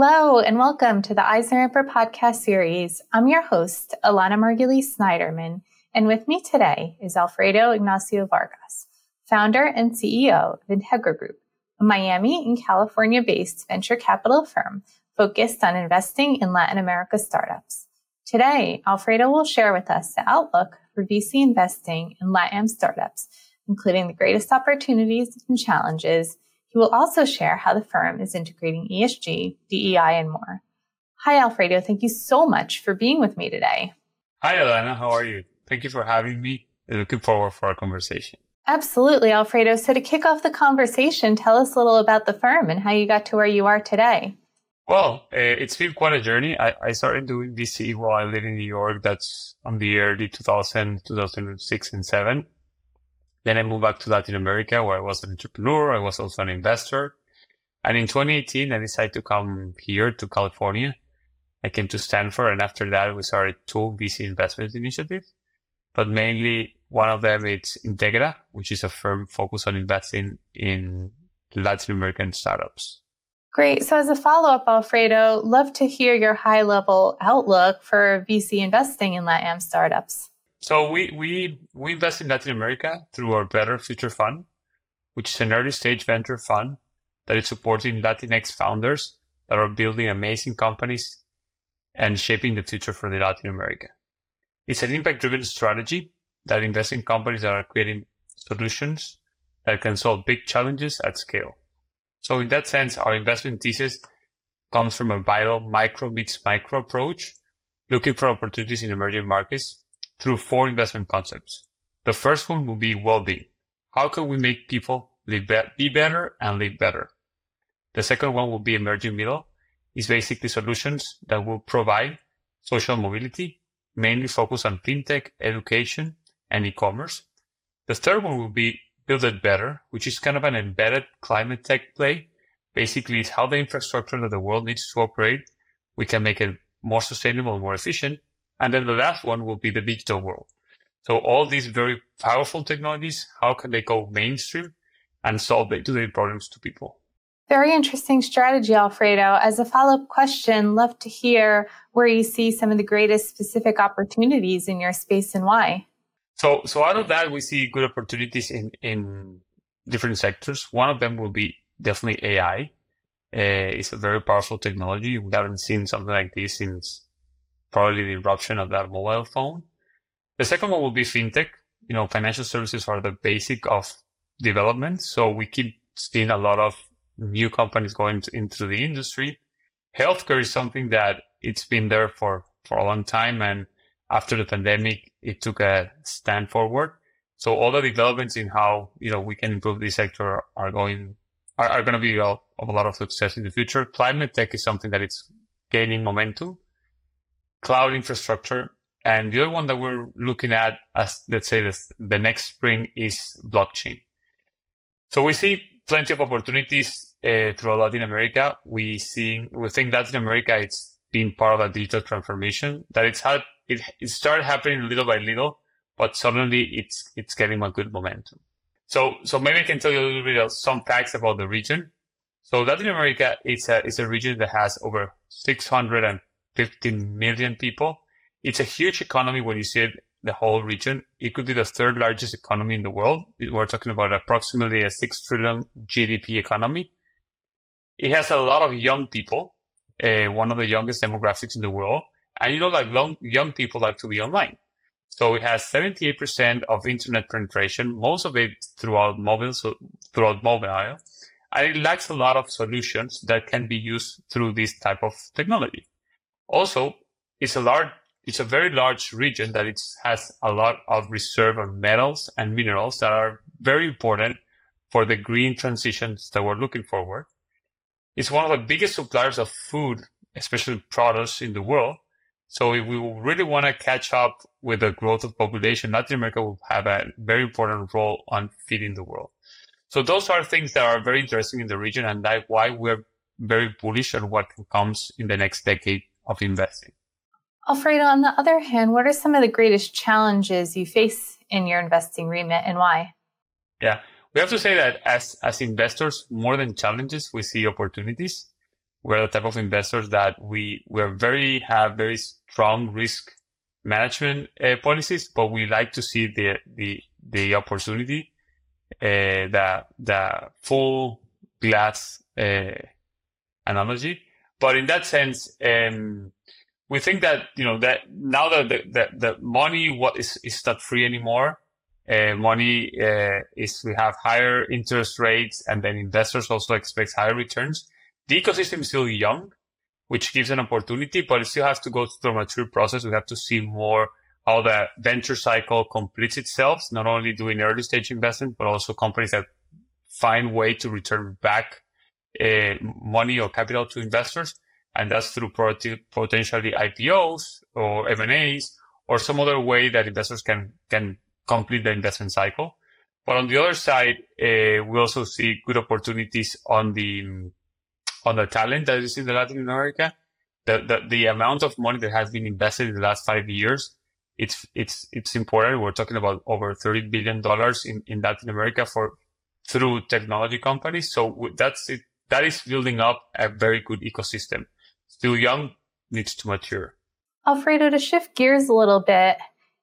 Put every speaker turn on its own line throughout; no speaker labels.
Hello, and welcome to the Eyes on Ripper podcast series. I'm your host, Alana Margulies Snyderman, and with me today is Alfredo Ignacio Vargas, founder and CEO of Integra Group, a Miami and California-based venture capital firm focused on investing in Latin America startups. Today, Alfredo will share with us the outlook for VC investing in LATAM startups, including the greatest opportunities and challenges. He will also share how the firm is integrating ESG, DEI, and more. Hi, Alfredo. Thank you so much for being with me today.
Hi, Alana. How are you? Thank you for having me. Looking forward for our conversation.
Absolutely, Alfredo. So to kick off the conversation, tell us a little about the firm and how you got to where you are today.
Well, it's been quite a journey. I started doing VC while I live in New York. That's on the early 2006 and 2007. Then I moved back to Latin America, where I was an entrepreneur. I was also an investor. And in 2018, I decided to come here to California. I came to Stanford, and after that, we started two VC investment initiatives. But mainly, one of them is Integra, which is a firm focused on investing in Latin American startups.
Great. So as a follow-up, Alfredo, love to hear your high-level outlook for VC investing in LATAM startups.
So we invest in Latin America through our Better Future Fund, which is an early stage venture fund that is supporting Latinx founders that are building amazing companies and shaping the future for Latin America. It's an impact-driven strategy that invests in companies that are creating solutions that can solve big challenges at scale. So in that sense, our investment thesis comes from a vital micro meets micro approach, looking for opportunities in emerging markets through four investment concepts. The first one will be well-being. How can we make people be better and live better? The second one will be emerging middle. It's basically solutions that will provide social mobility, mainly focused on fintech, education, and e-commerce. The third one will be build it better, which is kind of an embedded climate tech play. Basically, it's how the infrastructure that the world needs to operate, we can make it more sustainable, more efficient. And then the last one will be the digital world. So all these very powerful technologies, how can they go mainstream and solve day-to-day problems to people?
Very interesting strategy, Alfredo. As a follow-up question, love to hear where you see some of the greatest specific opportunities in your space and why.
So out of that, we see good opportunities in different sectors. One of them will be definitely AI. It's a very powerful technology. We haven't seen something like this since probably the eruption of that mobile phone. The second one will be fintech. Financial services are the basic of development. So we keep seeing a lot of new companies going into the industry. Healthcare is something that it's been there for a long time. And after the pandemic, it took a stand forward. So all the developments in how, we can improve this sector are going to be of a lot of success in the future. Climate tech is something that it's gaining momentum. Cloud infrastructure. And the other one that we're looking at as, let's say, the next spring is blockchain. So we see plenty of opportunities throughout Latin America. We think Latin America, it's been part of a digital transformation that it started happening little by little, but suddenly it's getting a good momentum. So maybe I can tell you a little bit of some facts about the region. So Latin America is a region that has over 615 million people. It's a huge economy when you see it, the whole region. It could be the third largest economy in the world. We're talking about approximately a 6 trillion GDP economy. It has a lot of young people, one of the youngest demographics in the world. And young people like to be online. So it has 78% of internet penetration, most of it throughout mobile. And it lacks a lot of solutions that can be used through this type of technology. Also, it's a very large region that has a lot of reserve of metals and minerals that are very important for the green transitions that we're looking forward. It's one of the biggest suppliers of food, especially produce in the world. So if we really want to catch up with the growth of population, Latin America will have a very important role on feeding the world. So those are things that are very interesting in the region, and that's why we're very bullish on what comes in the next decade of investing.
Alfredo, on the other hand, what are some of the greatest challenges you face in your investing remit and why?
Yeah, we have to say that as investors, more than challenges, we see opportunities. We're the type of investors that have very strong risk management policies, but we like to see the opportunity, the full glass analogy. But in that sense, we think that that now that the money is not free anymore. Money we have higher interest rates, and then investors also expect higher returns. The ecosystem is still young, which gives an opportunity, but it still has to go through a mature process. We have to see more how the venture cycle completes itself, not only doing early stage investment, but also companies that find way to return back money or capital to investors. And that's through potentially IPOs or M&As or some other way that investors can complete the investment cycle. But on the other side, we also see good opportunities on the talent that is in Latin America. The amount of money that has been invested in the last 5 years, it's important. We're talking about over $30 billion in Latin America through technology companies. So that's it. That is building up a very good ecosystem. Still young, needs to mature.
Alfredo, to shift gears a little bit,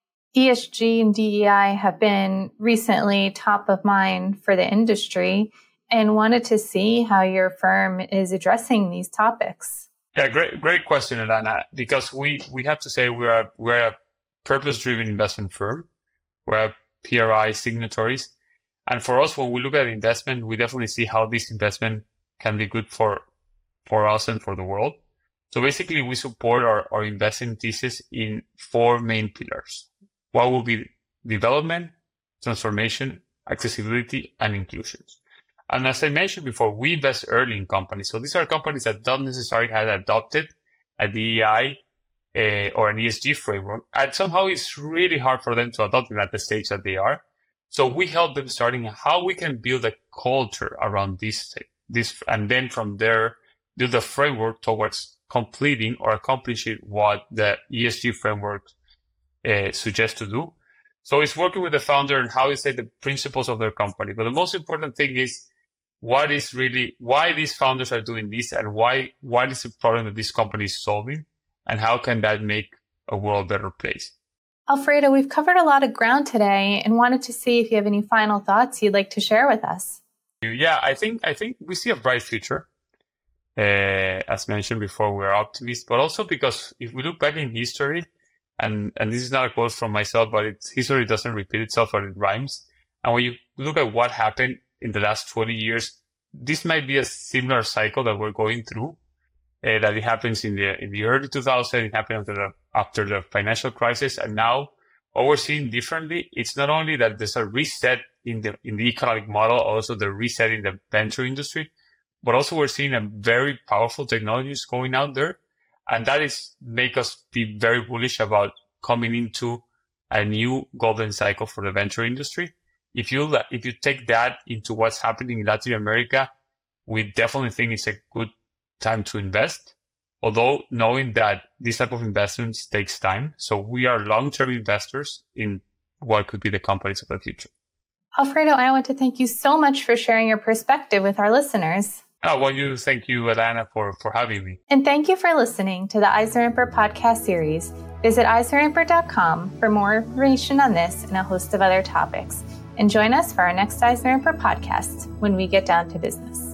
ESG and DEI have been recently top of mind for the industry, and wanted to see how your firm is addressing these topics.
Yeah, great question, Alana, because we have to say we're a purpose-driven investment firm. We're PRI signatories. And for us, when we look at investment, we definitely see how this investment can be good for us and for the world. So basically, we support our investment thesis in 4 main pillars. What will be development, transformation, accessibility, and inclusion. And as I mentioned before, we invest early in companies. So these are companies that don't necessarily have adopted a DEI or an ESG framework. And somehow it's really hard for them to adopt it at the stage that they are. So we help them starting how we can build a culture around this, and then from there, build a framework towards completing or accomplishing what the ESG framework suggests to do. So it's working with the founder and how you say the principles of their company. But the most important thing is why these founders are doing this, and what is the problem that this company is solving, and how can that make a world a better place.
Alfredo, we've covered a lot of ground today and wanted to see if you have any final thoughts you'd like to share with us.
Yeah, I think we see a bright future. As mentioned before, we're optimists, but also because if we look back in history, and this is not a quote from myself, but history doesn't repeat itself, but it rhymes. And when you look at what happened in the last 20 years, this might be a similar cycle that we're going through. That it happens in the early 2000s, it happened after the financial crisis, and now what we're seeing differently. It's not only that there's a reset in the economic model, also the reset in the venture industry, but also we're seeing a very powerful technologies going out there, and that is make us be very bullish about coming into a new golden cycle for the venture industry. If you take that into what's happening in Latin America, we definitely think it's a good time to invest, although knowing that this type of investments takes time. So we are long-term investors in what could be the companies of the future.
Alfredo, I want to thank you so much for sharing your perspective with our listeners.
Thank you, Alana, for having me.
And thank you for listening to the EisnerAmper podcast series. Visit EisnerAmper.com for more information on this and a host of other topics. And join us for our next EisnerAmper podcast when we get down to business.